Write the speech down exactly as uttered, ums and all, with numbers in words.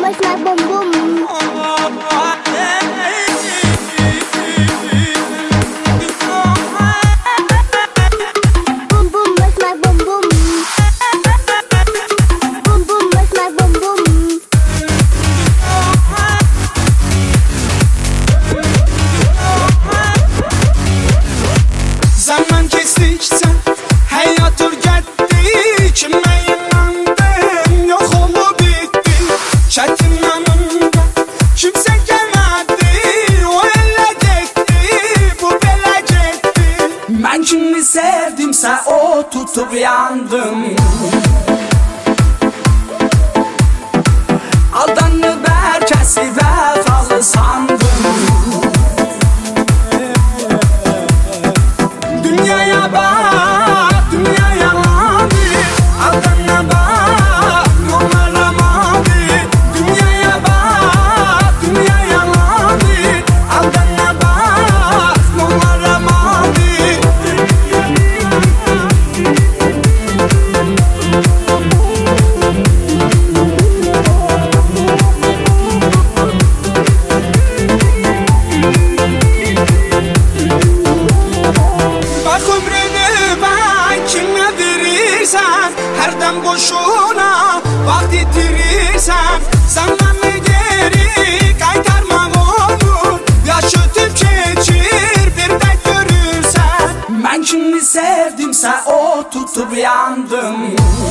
it's like boom boom. Boom boom, it's like boom boom. Boom boom, it's like boom boom. Zaman kestikçe hayat ürgetti. Kime inandım yok olup bitti. Çetin yanımda kimse gelmedi. O elle gitti, bu bela gitti. Ben kimi sevdimse o tutup yandım. Aldanıp herkesi vefalı sandım. Dünyaya bak, dünyaya mavi. Aldana bak, yollara mavi. Dünyaya bak, dünyaya mavi. Aldana bak, yollara mavi. Bak ömrünü ben kime verirsen, her dem boşuna vakit yitirirsen. Zamanı geri kaytarmak olur. Yaşatıp geçir bir de görürsen. Ben kimi sevdimse o tutup yandım.